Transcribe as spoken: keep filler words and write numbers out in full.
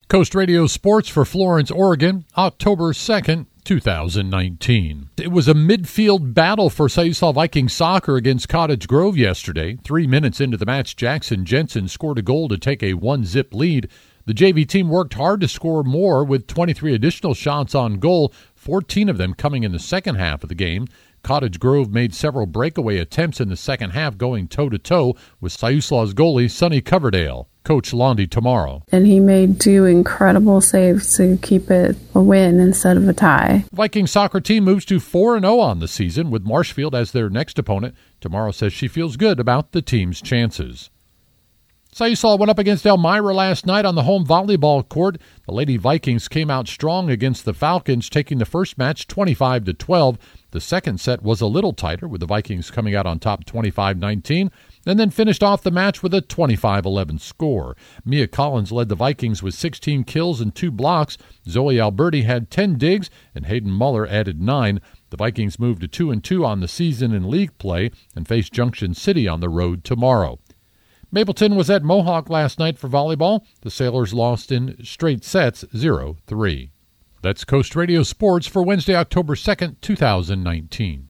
Coast Radio Sports for Florence, Oregon, October second, two thousand nineteen. It was a midfield battle for Siuslaw Vikings soccer against Cottage Grove yesterday. Three minutes into the match, Jackson Jensen scored a goal to take a one-zip lead. The J V team worked hard to score more with twenty-three additional shots on goal, fourteen of them coming in the second half of the game. Cottage Grove made several breakaway attempts in the second half, going toe-to-toe with Siuslaw's goalie, Sonny Coverdale. Coach Londi tomorrow. And he made two incredible saves to keep it a win instead of a tie. Viking soccer team moves to four and oh on the season with Marshfield as their next opponent. Tomorrow says she feels good about the team's chances. Siuslaw went up against Elmira last night on the home volleyball court. The Lady Vikings came out strong against the Falcons, taking the first match twenty-five to twelve. The second set was a little tighter, with the Vikings coming out on top twenty-five nineteen, and then finished off the match with a twenty-five eleven score. Mia Collins led the Vikings with sixteen kills and two blocks. Zoe Alberti had ten digs, and Hayden Muller added nine. The Vikings moved to two and two on the season in league play and face Junction City on the road tomorrow. Mapleton was at Mohawk last night for volleyball. The Sailors lost in straight sets, zero three. That's Coast Radio Sports for Wednesday, October second, two thousand nineteen.